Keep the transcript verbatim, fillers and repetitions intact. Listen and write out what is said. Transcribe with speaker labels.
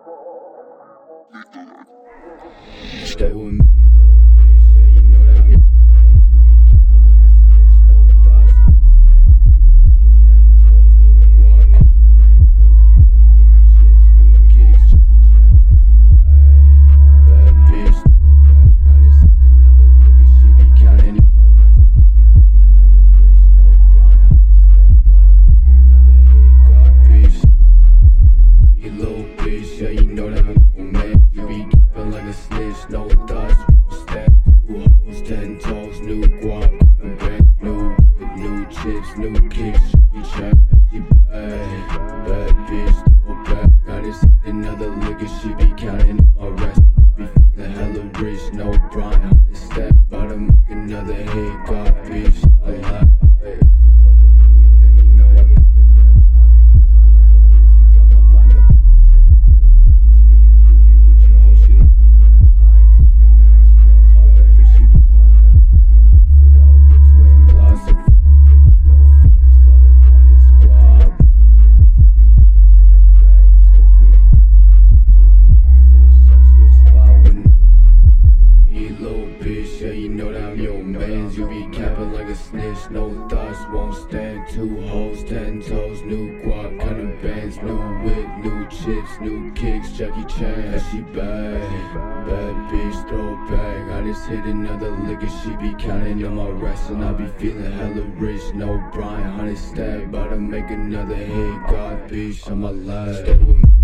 Speaker 1: Stay with me, little bitch. Yeah, you know that I'm your man. You be capping like a snitch. No thoughts, won't stand. Two hoes, ten toes, new guac, bands, new whip, new chips, new kicks, Jackie Chan, ay. Bad bitch, throw it back. I just hit another liquor. She be counting in my rest. I be feeling hella rich. No Brian, honey stack. About to make another hit. God, bitch, my life. You little bitch. Yeah, you know that I'm your man. You be capping like a snitch. No thoughts, won't stand. Two hoes, ten toes, new guap, bands, new whip, new chips, new kicks, Jackie Chan, she bad. Bad bitch, throw it back. I just hit another liquor. She be counting on my rest. I be feeling hella rich. No Brian, honey stack. About to make another hit. God, bitch, I lie. If she fucking with me, then you know I got it dead. I be feeling like a Uzi, got my mind up on the check. Footloose, getting goofy with your hoe. She like me back. I ain't talking ass cash, but that bitch she bad. And I posted out with twin glass and phone bitches, no face. All they want is squad. I burn bridges, I be getting to the bag. You still cleaning dirty dishes, doing mob sex shots to your spot with no limits. Me, little bitch, yeah, you know that I'm your mans. You be capping like a snitch, no thoughts, won't stand. Two hoes, ten toes, new guap, cutting bands, new whip, new chips, new kicks, Jackie Chan, she bad. Bad bitch, throw it back. I just hit another liquor. She be counting on my rest, and I be feeling hella rich. No Brian, honey stack, about to make another hit. God, bitch, on my life. Stay with me.